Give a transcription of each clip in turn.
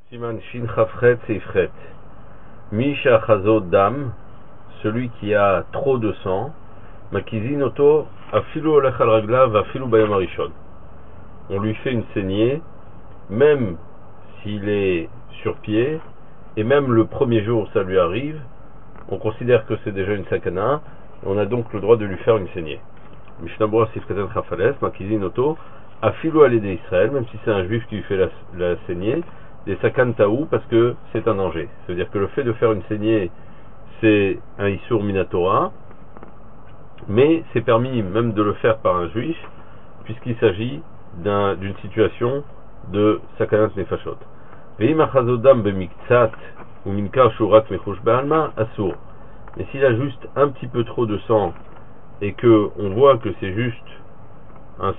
Siman Shin Chafret Seifret. Misha Chazo Dam, celui qui a trop de sang, Makizin Oto, Afilu Olech al Raglav, Afilu Bayam Arishon. On lui fait une saignée, même s'il est sur pied, et même le premier jour où ça lui arrive, on considère que c'est déjà une sakana, on a donc le droit de lui faire une saignée. Mishnabura Sifkatan Chafales, Makizin Oto, Afilu Alede Israël, même si c'est un juif qui lui fait la saignée, des sakan taou parce que c'est un danger. C'est-à-dire que le fait de faire une saignée, c'est un Issour Minatora, mais c'est permis même de le faire par un juif, puisqu'il s'agit d'une situation de sakanat nefashot. Ve'im achazodam bemiktsat ou minkar shurat mechush be'alma asur. Mais s'il a juste un petit peu trop de sang et que on voit que c'est juste une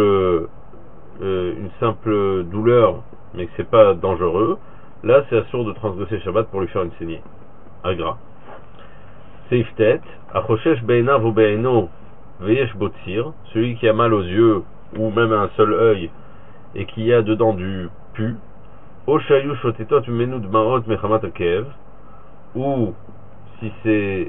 simple douleur, mais que c'est pas dangereux, là c'est assourd de transgresser Shabbat pour lui faire une saignée. Agra. Seiftet, achoshesh be'enav ou be'eno veyesh botsir, celui qui a mal aux yeux ou même à un seul œil et qui a dedans du pu, o shayu shotetot menu d'marot mechamat akev, ou si c'est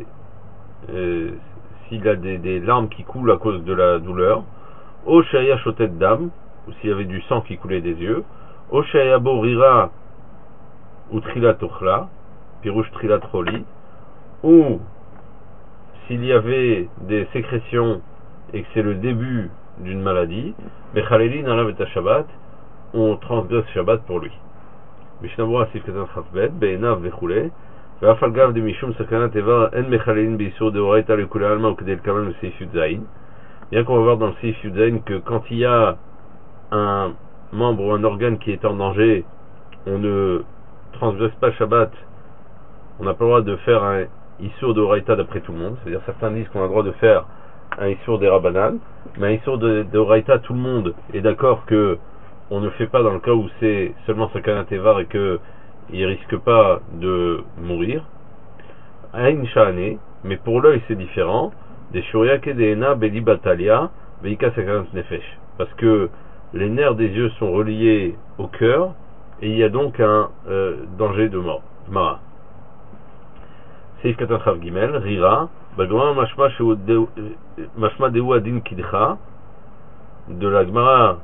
s'il a des larmes qui coulent à cause de la douleur, o shaya shotet dam, ou s'il y avait du sang qui coulait des yeux, o shaya bo rira ou trilat ochla, pirouche trilat roli, ou s'il y avait des sécrétions et que c'est le début d'une maladie, mechalelin alav et Shabbat, on transgresse Shabbat pour lui. Mishnabura sifkatan chafbet, be'enav vechule, ve'afal gav de mishum sakanat evar en mechalelin be'isur de oraita le kule alma ou kedel kamen le seif yudzaïn. Bien qu'on va voir dans le seif yudzaïn que quand il y a un membre ou un organe qui est en danger, on ne transgresse pas Shabbat, on n'a pas le droit de faire un Issour de Horaïta d'après tout le monde, c'est-à-dire certains disent qu'on a le droit de faire un Issour des Rabbanan, mais un Issour de Horaïta, tout le monde est d'accord que on ne fait pas dans le cas où c'est seulement Sakana Tevar et qu'il risque pas de mourir. Aïn Sha'ane, mais pour l'œil c'est différent, des Shuriak et des Ena, Beli Batalia, Veika Sakanat Nefesh, parce que les nerfs des yeux sont reliés au cœur et il y a donc un danger de mort. Mara. Seif Katan Chav Gimel, Rira, Bagma Mashma Deu Adin Kidcha, de la Gemara,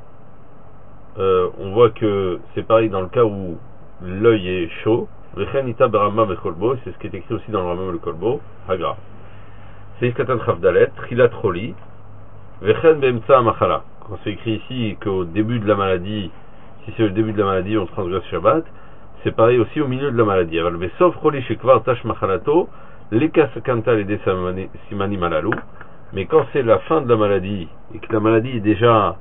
on voit que c'est pareil dans le cas où l'œil est chaud, Rechenita Barama Bekolbo, c'est ce qui est écrit aussi dans le Ramam le Kolbo, Hagra. Seif Katan Chav Dalet, Trilat Roli, Vechen Bemtsa Machala. Quand c'est écrit ici qu'au début de la maladie, si c'est le début de la maladie, on transgresse Shabbat, c'est pareil aussi au milieu de la maladie. Mais quand c'est la fin de la maladie et que la maladie est déjà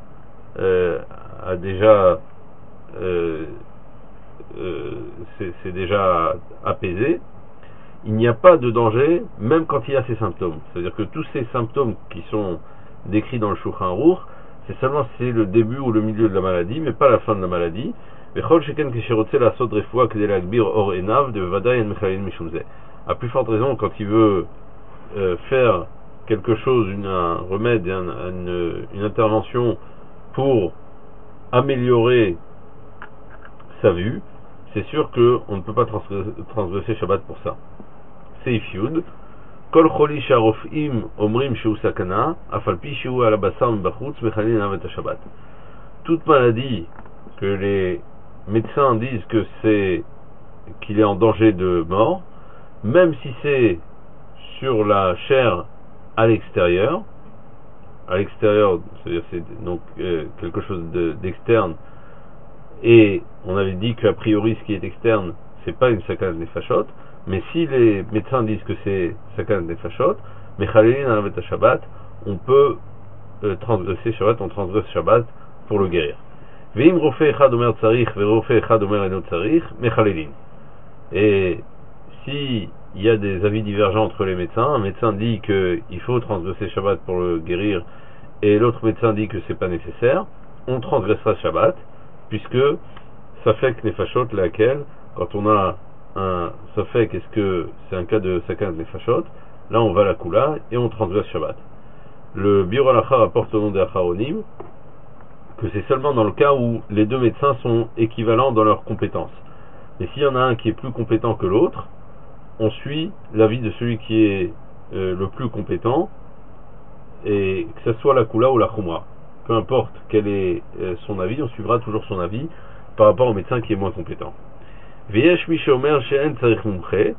c'est déjà apaisé, il n'y a pas de danger même quand il y a ces symptômes. C'est-à-dire que tous ces symptômes qui sont décrits dans le Shulchan Aruch, c'est seulement si c'est le début ou le milieu de la maladie, mais pas la fin de la maladie. À plus forte raison, quand il veut faire quelque chose, un remède, une intervention pour améliorer sa vue, c'est sûr qu'on ne peut pas transgresser Shabbat pour ça. Seif Yud. Kol choli sharofim omrim shu sakana, afalpi shu ala basar mbachutz mechalin avet Shabbat. Toute maladie que les médecins disent que qu'il est en danger de mort, même si c'est sur la chair à l'extérieur, c'est-à-dire c'est donc quelque chose d'externe, et on avait dit qu'a priori ce qui est externe, c'est pas une sakana nefashot, mais si les médecins disent que c'est sakana nefashot, mechalelin alavet Shabbat, on peut transgresser Shabbat, on transgresse Shabbat pour le guérir. Ve'im rofe echad omer tzarich ve'rofe echad omer eno tzarich, mechalelin. Et si il y a des avis divergents entre les médecins, un médecin dit qu'il faut transgresser Shabbat pour le guérir et l'autre médecin dit que c'est pas nécessaire, on transgressera Shabbat, puisque Safek Nefashot, laquelle, quand on a un Safek, est-ce que c'est un cas de Sakana Nefashot, là on va à la Kula et on transgresse Shabbat. Le Biur Halacha rapporte au nom des Acharonim que c'est seulement dans le cas où les deux médecins sont équivalents dans leurs compétences. Et s'il y en a un qui est plus compétent que l'autre, on suit l'avis de celui qui est le plus compétent, et que ce soit la Kula ou la Khumra. Peu importe quel est son avis, on suivra toujours son avis par rapport au médecin qui est moins compétent. V'yesh mi sheomer she'en tzarich mumche,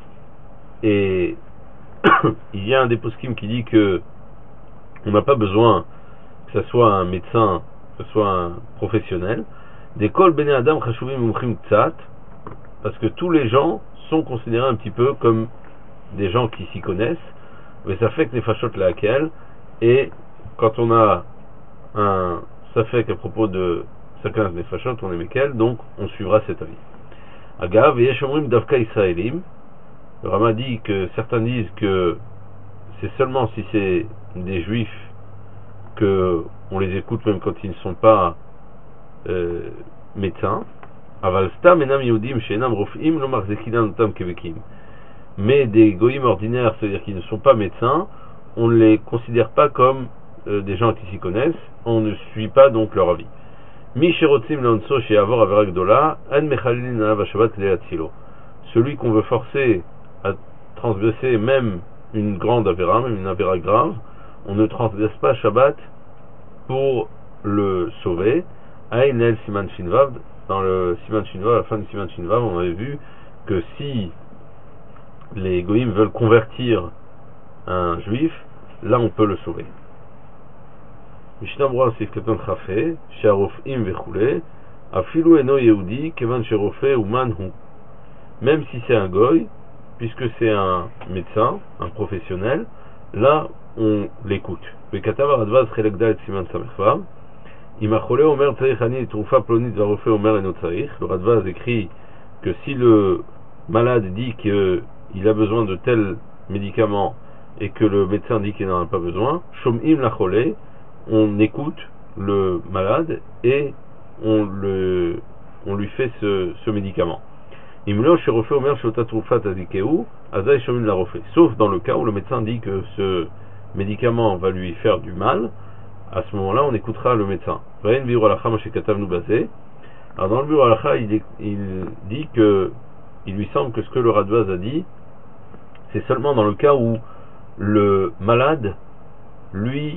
et il y a un des poskim qui dit que on n'a pas besoin que ce soit un médecin, que ce soit un professionnel. Des kol bene adam chashuvim mumchim tzat, parce que tous les gens sont considérés un petit peu comme des gens qui s'y connaissent, mais ça fait que les fachot laquelle, et quand on a un safek à propos de chacun des fachot, on est lesquels, donc on suivra cet avis. Agav, yeshomrim davka israélim, le Rama dit que certains disent que c'est seulement si c'est des juifs que on les écoute même quand ils ne sont pas médecins. Aval stam enam yehudim she'enam rof'im lo marzekinan otam kevekim. Mais des goïms ordinaires, c'est-à-dire qui ne sont pas médecins, on ne les considère pas comme des gens qui s'y connaissent, on ne suit pas donc leur avis. Mi sherotzim leonso she'avor avera gdola an mechalilin alav shabbat kedei latzilo. Celui qu'on veut forcer à transgresser même une grande avéra, même une avéra grave, on ne transgresse pas Shabbat pour le sauver. Aïnel Siman Shinvav, dans le Siman Shinvav, à la fin du Siman Shinvav, on avait vu que si les goïms veulent convertir un juif, là on peut le sauver. Mishnah Brura Sifketon Chafé, Sharofim Vechule, Afilu Eno Yehudi, Kevan Sherofé ou Manhu. Même si c'est un goy, puisque c'est un médecin, un professionnel, là on l'écoute. Le Katavar Advaz Chelekda et Siman Samechvav. Imachole Omer Tzarich Ani Troufa Plonit Varofé Omer Eno Tzarich. Le Radvaz écrit que si le malade dit qu'il a besoin de tel médicament et que le médecin dit qu'il n'en a pas besoin, Shom'im Lachole, on écoute le malade et on lui fait ce médicament. Sauf dans le cas où le médecin dit que ce médicament va lui faire du mal, à ce moment-là on écoutera le médecin. Alors dans le bureau halakha, il dit que il lui semble que ce que le Radvaz a dit, c'est seulement dans le cas où le malade, lui,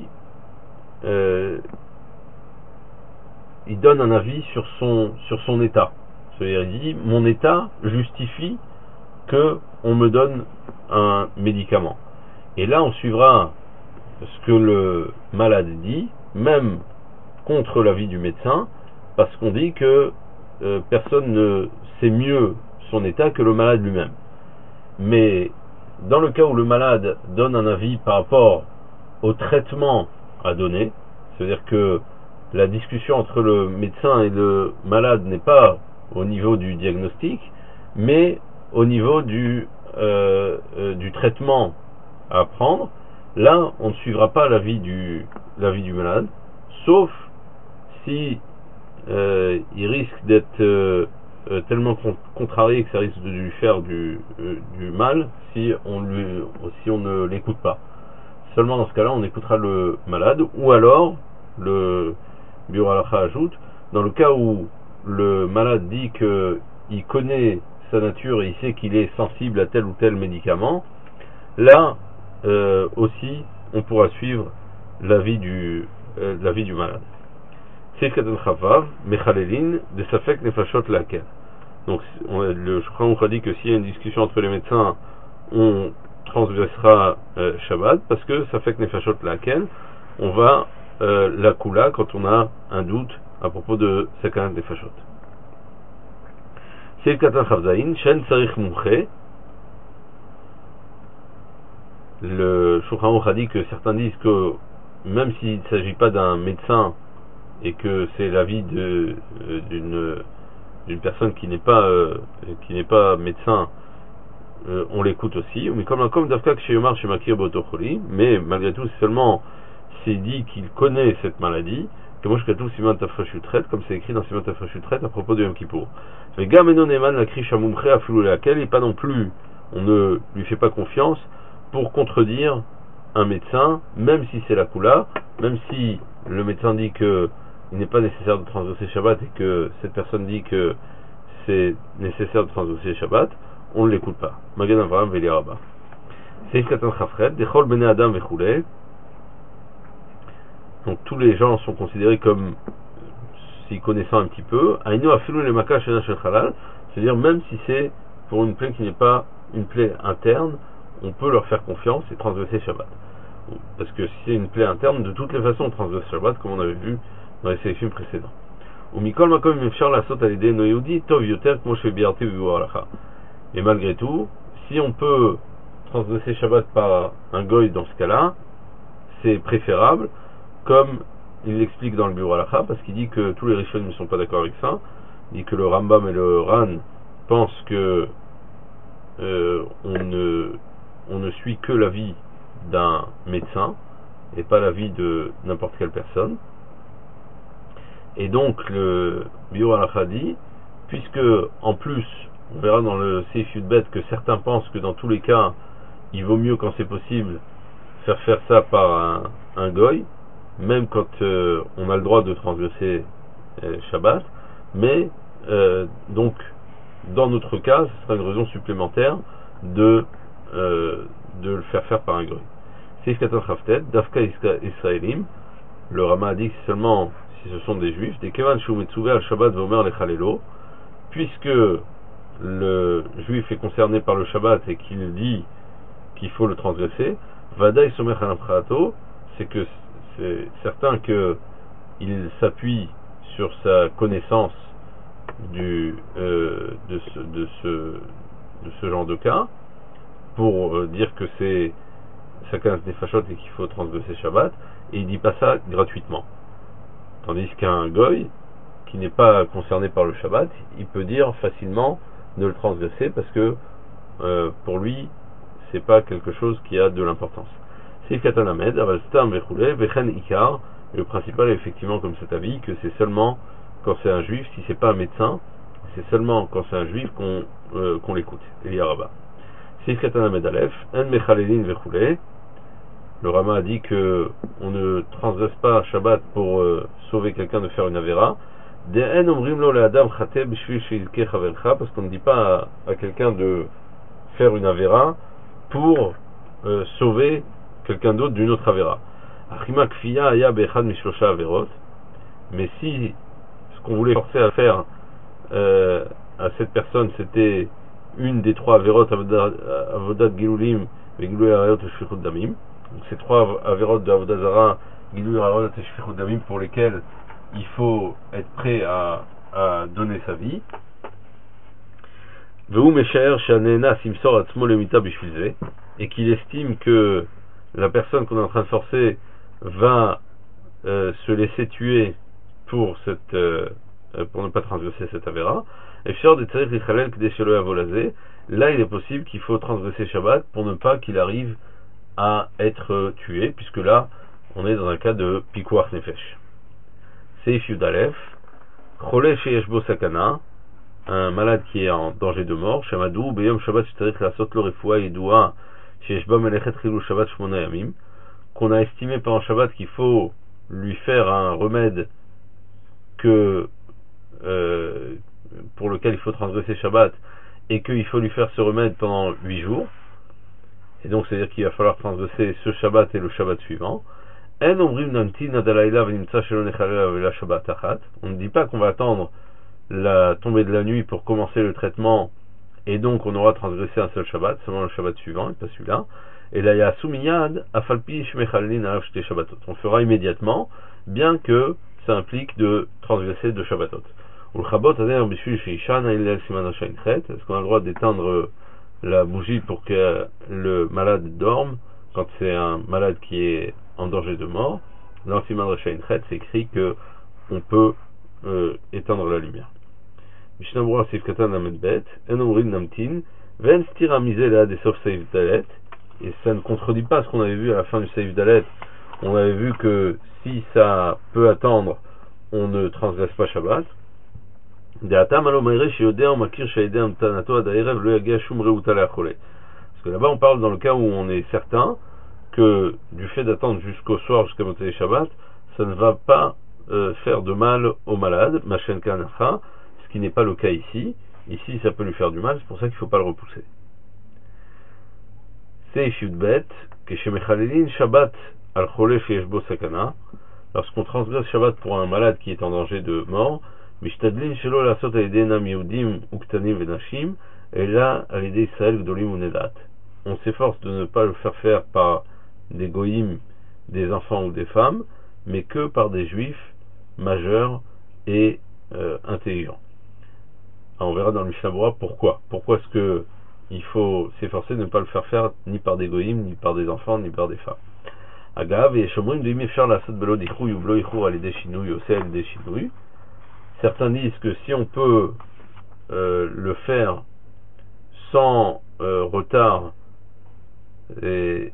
il donne un avis sur son état. C'est-à-dire, il dit, mon état justifie que on me donne un médicament. Et là, on suivra ce que le malade dit, même contre l'avis du médecin, parce qu'on dit que personne ne sait mieux son état que le malade lui-même. Mais dans le cas où le malade donne un avis par rapport au traitement à donner, c'est-à-dire que la discussion entre le médecin et le malade n'est pas au niveau du diagnostic, mais au niveau du traitement à prendre, là on ne suivra pas l'avis du malade, sauf si il risque d'être tellement contrarié que ça risque de lui faire du mal si on ne l'écoute pas. Seulement dans ce cas-là on écoutera le malade, ou alors le Bureau Halakha ajoute, dans le cas où le malade dit qu'il connaît sa nature et il sait qu'il est sensible à tel ou tel médicament, là aussi on pourra suivre l'avis du malade. C'est Katan Chavav, Mechalelin, de Safek Nefashot Lakel. Donc le Shulchan a dit que s'il y a une discussion entre les médecins, on transgressera Shabbat, parce que Safek Nefashot Lakel, on va la Kula quand on a un doute à propos de Sakarat Nefashot. C'est Katan Chavzaïn, Shen Sarich Mumche. Le Shulchan a dit que certains disent que même s'il ne s'agit pas d'un médecin et que c'est l'avis d'une personne qui n'est pas médecin, on l'écoute aussi. Mais comme Dafka chez Yomar chez Makir Botocholi, mais malgré tout c'est seulement s'il dit qu'il connaît cette maladie, que moi je tout Siman Tafreshutret, comme c'est écrit dans Siman Tafreshutret à propos de Yom Kippour. Mais Gamenon Eman la Krisha Mumche a floulé laquelle, et pas non plus, on ne lui fait pas confiance pour contredire un médecin, même si c'est la Kula, même si le médecin dit que il n'est pas nécessaire de transgresser Shabbat et que cette personne dit que c'est nécessaire de transgresser Shabbat, on ne l'écoute pas. Magen Avraham Veli Rabba. Seif Katan Chafret, Dechol Bene Adam Vechule. Donc tous les gens sont considérés comme s'y connaissant un petit peu. Aïno Afilou le Maka Shena Shel Halal, c'est-à-dire même si c'est pour une plaie qui n'est pas une plaie interne, on peut leur faire confiance et transgresser Shabbat. Parce que si c'est une plaie interne, de toutes les façons on transgresse Shabbat, comme on avait vu dans les sélections précédentes. Ou Mikol Makom Mefshar la Sot Alidé Noyoudi, Tov Yoter Kmoshe Biarté Vivoualacha. Et malgré tout, si on peut transgresser Shabbat par un goy dans ce cas-là, c'est préférable, comme il l'explique dans le Biur Halacha, parce qu'il dit que tous les Rishonim ne sont pas d'accord avec ça. Il dit que le Rambam et le Ran pensent que on ne suit que l'avis d'un médecin et pas l'avis de n'importe quelle personne. Et donc le Biur Halacha dit, puisque en plus on verra dans le Seif Yudbet que certains pensent que dans tous les cas il vaut mieux quand c'est possible faire ça par un goy, même quand on a le droit de transgresser Shabbat, mais donc dans notre cas ce sera une raison supplémentaire de le faire par un goy. Seif Katan Chaftet, Dafka Israelim, le Rama a dit que seulement si ce sont des juifs, des Kevan Shumetsuve al Shabbat Vomer Lechalelo, puisque le juif est concerné par le Shabbat et qu'il dit qu'il faut le transgresser, Vadaï Somer Hanamprato, c'est que c'est certain qu'il s'appuie sur sa connaissance de ce genre de cas pour dire que c'est chacun des fachot et qu'il faut transgresser Shabbat, et il dit pas ça gratuitement. Tandis qu'un goy qui n'est pas concerné par le Shabbat, il peut dire facilement de le transgresser parce que pour lui c'est pas quelque chose qui a de l'importance. C'est Katanamed, Avalstam Vechule, Vechen Ikar, le principal est effectivement comme cet avis que c'est seulement quand c'est un juif, si c'est pas un médecin, c'est seulement quand c'est un juif qu'on l'écoute. Eliaraba. C'est Katanamed Aleph, En Mechalelin Vechule. Le Rama a dit que on ne transgresse pas Shabbat pour sauver quelqu'un de faire une avéra. Parce qu'on ne dit pas à quelqu'un de faire une avéra pour sauver quelqu'un d'autre d'une autre avéra. Mais si ce qu'on voulait forcer à faire à cette personne c'était une des trois avérotes avodat gilulim et gilui arayot et shfichut damim, donc ces trois avérotes de avodat zara, gilui arayot et shfichut damim, pour lesquelles il faut être prêt à donner sa vie. Et qu'il estime que la personne qu'on est en train de forcer va se laisser tuer pour ne pas transgresser cette avéra. Là il est possible qu'il faut transgresser Shabbat pour ne pas qu'il arrive à être tué, puisque là on est dans un cas de pikuach nefesh. Seif Yudalef, Chole sheyesh bo sakana, un malade qui est en danger de mort, Shamadou, Beyom Shabbat Shtarich Lasot Lo Refoua Yidoua, sheyesh ba melechet chilou Shabbat Shmona Yamim, qu'on a estimé pendant Shabbat qu'il faut lui faire un remède pour lequel il faut transgresser Shabbat, et qu'il faut lui faire ce remède pendant 8 jours, et donc c'est-à-dire qu'il va falloir transgresser ce Shabbat et le Shabbat suivant. On ne dit pas qu'on va attendre la tombée de la nuit pour commencer le traitement et donc on aura transgressé un seul Shabbat, seulement le Shabbat suivant et pas celui-là. Et là il y a Soumiyad Afalpi Shmechalin Alafshte Shabbatot. On fera immédiatement, bien que ça implique de transgresser 2 Shabbatot. Est-ce qu'on a le droit d'éteindre la bougie pour que le malade dorme quand c'est un malade qui est en danger de mort? Dans le Siman Rechain Chet, c'est écrit que on peut éteindre la lumière. Mishnah Berurah Seif Katan Lamed Bet, En Omrim Namtin, Ven Stira Miseh Lead Esof Seif Dalet, et ça ne contredit pas ce qu'on avait vu à la fin du Seif Dalet. On avait vu que si ça peut attendre, on ne transgresse pas Shabbat. Parce que là-bas on parle dans le cas où on est certain que du fait d'attendre jusqu'au soir, jusqu'à Motzei Shabbat, ça ne va pas faire de mal au malade, Machen Kanacha, ce qui n'est pas le cas ici, ici ça peut lui faire du mal, c'est pour ça qu'il ne faut pas le repousser. Seif Yudbet, Keshemechalelin Shabbat al Chole Sheyeshbo Sakana, lorsqu'on transgresse Shabbat pour un malade qui est en danger de mort, Mishtadlin Shelo Lasot Alidei Nam Yehudim Uktanim Venashim, et là Alidei Israël Gdolim Unedat. On s'efforce de ne pas le faire faire par des goïms, des enfants ou des femmes, mais que par des juifs majeurs et intelligents. Alors on verra dans le Mishnah Berurah pourquoi. Pourquoi est-ce que il faut s'efforcer de ne pas le faire faire ni par des goïms, ni par des enfants, ni par des femmes. Agav et Shomrim de Imefshar la Sot Belo Dichou ou Blo Ichou Alidei Shinui Ose Alidei Shinui. Certains disent que si on peut le faire sans retard et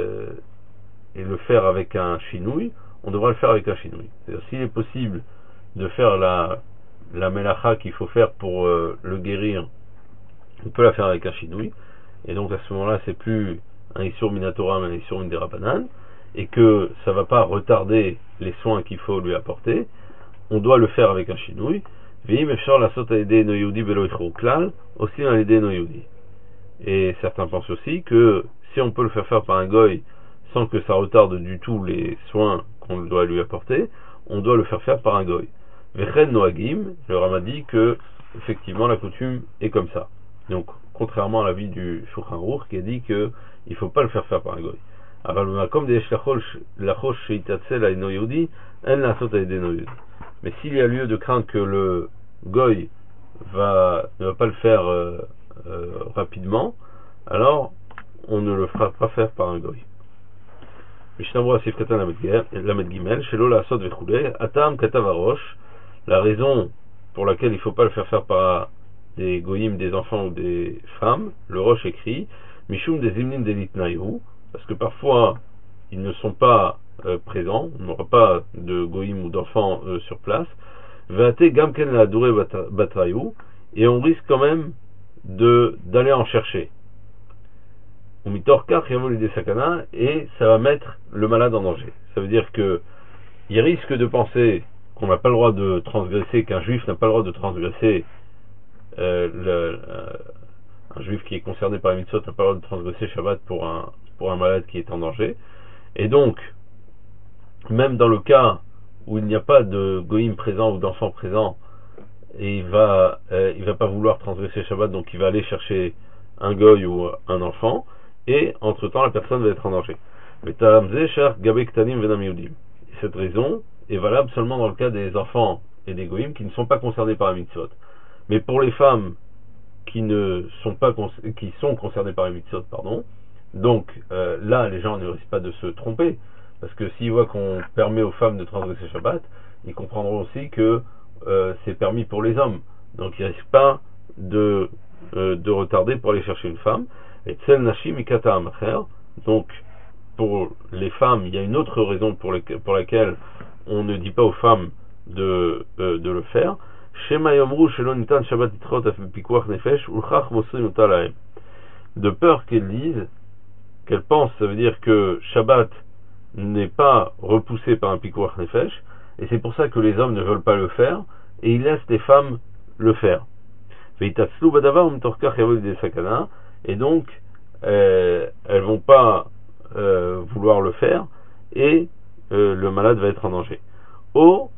le faire avec un chinouille, on devra le faire avec un chinouille. C'est-à-dire s'il est possible de faire la melacha qu'il faut faire pour le guérir, on peut la faire avec un chinouille, et donc à ce moment-là c'est plus un issur minatora mais un issur minderabanan, et que ça va pas retarder les soins qu'il faut lui apporter, on doit le faire avec un chinouille. Veim efshar lasot alidei no yehudi belo ichur klal, aussi alidei no yehudi. Et certains pensent aussi que si on peut le faire faire par un goy sans que ça retarde du tout les soins qu'on doit lui apporter, on doit le faire faire par un goy. Vechen noagim, le Rama dit que effectivement la coutume est comme ça. Donc contrairement à l'avis du Shulchan Aruch qui a dit que il faut pas le faire faire par un goy. Comme des lachosh sheitatzel à no yehudi, en lasot alidei no yehudi. Mais s'il y a lieu de craindre que le goy ne va pas le faire rapidement, alors on ne le fera pas faire par un goy. Mishnah Berurah Sif Katan Lamed Gimel, Shelo Lasot Vechulei, Atam Katav Arosh, la raison pour laquelle il ne faut pas le faire faire par des goyim, des enfants ou des femmes, le Rosh écrit, Mishum des Imnim Delitnayu, parce que parfois ils ne sont pas présents, on n'aura pas de goyim ou d'enfants sur place, Vate Gamken la Adure Batrayu, et on risque quand même d'aller en chercher. Et ça va mettre le malade en danger. Ça veut dire que il risque de penser qu'on n'a pas le droit de transgresser, qu'un juif n'a pas le droit de transgresser, un juif qui est concerné par la mitzvot n'a pas le droit de transgresser Shabbat pour un malade qui est en danger. Et donc, même dans le cas où il n'y a pas de goïm présent ou d'enfant présent, et il va pas vouloir transgresser Shabbat, donc il va aller chercher un goy ou un enfant, et entre-temps la personne va être en danger. Cette raison est valable seulement dans le cas des enfants et des goïms qui ne sont pas concernés par la mitzvot. Mais pour les femmes qui sont concernées par la mitzvot, donc là les gens ne risquent pas de se tromper, parce que s'ils voient qu'on permet aux femmes de transgresser Shabbat, ils comprendront aussi que c'est permis pour les hommes, donc ils ne risquent pas de retarder pour aller chercher une femme. Et tsel nashim mikata amacher, donc pour les femmes il y a une autre raison pour laquelle on ne dit pas aux femmes de le faire. Shema yomru shelo nitan shabbat yitrot af pikuach nefesh ulchach mosrim ota lahem, de peur qu'elles disent, qu'elles pensent, ça veut dire que Shabbat n'est pas repoussé par un pikuach nefesh, et c'est pour ça que les hommes ne veulent pas le faire, et ils laissent les femmes le faire. Veitatzlu badavar umtorkach yavol de sakana, et donc elles vont pas vouloir le faire, et le malade va être en danger. Ou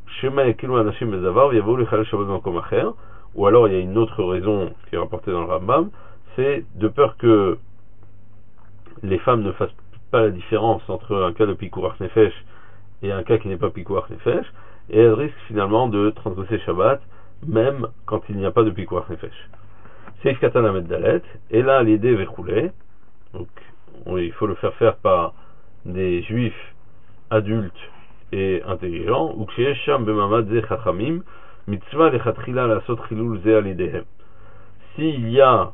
alors il y a une autre raison qui est rapportée dans le Rambam, c'est de peur que les femmes ne fassent pas la différence entre un cas de pikuach nefesh et un cas qui n'est pas pikuach nefesh, et elles risquent finalement de transgresser Shabbat même quand il n'y a pas de pikuach nefesh. Seif Katan Lamed Dalet, et là l'idée Vechulei, donc il faut le faire faire par des juifs adultes et intelligents, ou Ksheesham Bemamad Ze Chachamim, Mitzvah Lechatchila Lasot Chilul Ze Alidehem. S'il y a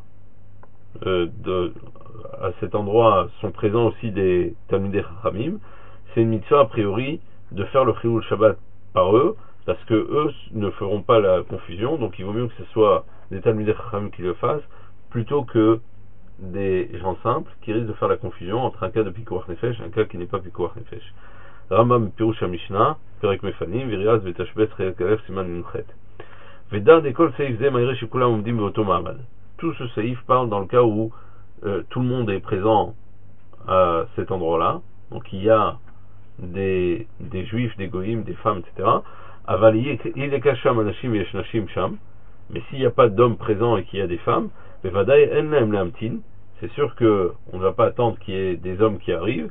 à cet endroit sont présents aussi des Talmidei Chachamim, c'est une mitzvah a priori de faire le Chilul Shabbat par eux, parce que eux ne feront pas la confusion, donc il vaut mieux que ce soit des Talmidei Chachamim qui le fassent, plutôt que des gens simples qui risquent de faire la confusion entre un cas de pikuach nefesh et un cas qui n'est pas pikuach nefesh. Rambam Pirush HaMishnah, Perek Mefanim, Viriaz Betashbet Re'ek Alef Siman Nunchet. Veda d'école Seif Ze Maïre Shikulam Omdim Voto Mahamad. Tout ce Seif parle dans le cas où tout le monde est présent à cet endroit-là. Donc il y a des juifs, des goïms, des femmes, etc. Il est kasham anashim et shnashim sham. Mais s'il n'y a pas d'hommes présents et qu'il y a des femmes, c'est sûr que on ne va pas attendre qu'il y ait des hommes qui arrivent.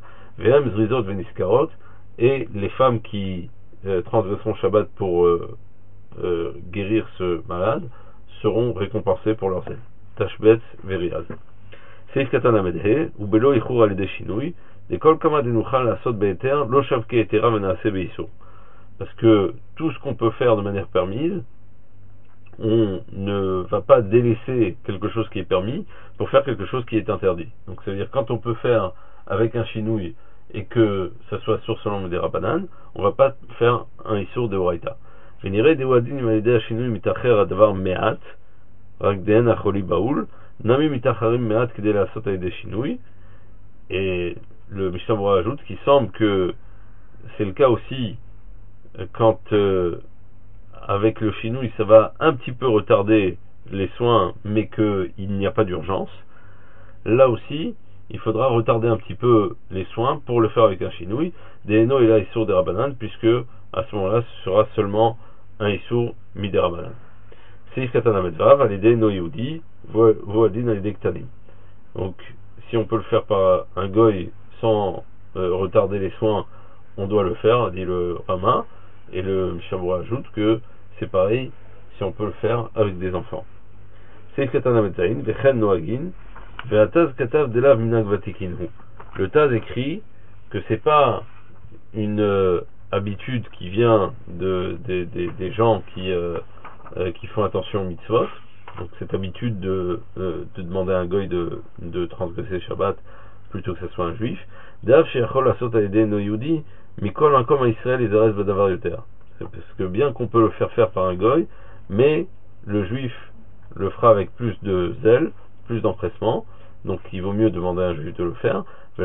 Et les femmes qui transgresseront Shabbat pour guérir ce malade seront récompensées pour leurs aides. Tashbetz veriaz. Seif katan amedhe ou belo ichur alide shinui de kol kama denuchal asot beeter lo shavke etera menaase beiso. Parce que tout ce qu'on peut faire de manière permise, on ne va pas délaisser quelque chose qui est permis pour faire quelque chose qui est interdit. Donc ça veut dire quand on peut faire avec un chinouille et que ça soit sur selon des rabanan, on va pas faire un issour de oraita. Venire de wadin imalide chinouille mitacher adavar meat ragden acholi baoul nami mitacharim meat kede la sota de chinouille. Et le Mishnah Berurah ajoute qu'il semble que c'est le cas aussi quand avec le chinouille ça va un petit peu retarder les soins mais qu'il n'y a pas d'urgence. Là aussi il faudra retarder un petit peu les soins pour le faire avec un chinouille des eno et là issour des rabanan, puisque à ce moment là ce sera seulement un issour mi des rabanan. Seif katan amedvav alidei no yehudi voadin alidei ktanim. Donc si on peut le faire par un goy sans retarder les soins, on doit le faire, dit le Rama. Et le Mishnah Berurah ajoute que c'est pareil si on peut le faire avec des enfants. Seif katan amedzain vechen noagin ve'ataz katav delav minag vatikinhu. Le Taz écrit que c'est pas une habitude qui vient des gens qui font attention aux mitzvot. Donc cette habitude de demander à un goy de transgresser Shabbat plutôt que ce soit un juif. D'av she'achol asot alidei no yehudi mikol makom ha'Israël izares badavar yoter. C'est parce que bien qu'on peut le faire par un goy, mais le juif le fera avec plus de zèle, plus d'empressement. Donc il vaut mieux demander à un juif de le faire.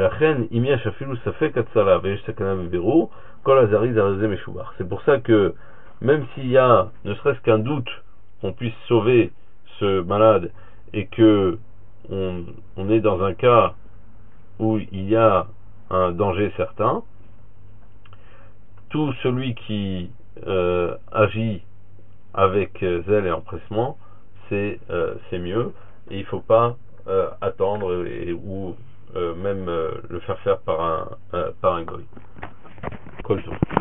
C'est pour ça que même s'il y a ne serait-ce qu'un doute qu'on puisse sauver ce malade et que on est dans un cas où il y a un danger certain, tout celui qui agit avec zèle et empressement, c'est mieux, et il ne faut pas attendre ou même le faire par un goy. Kolto.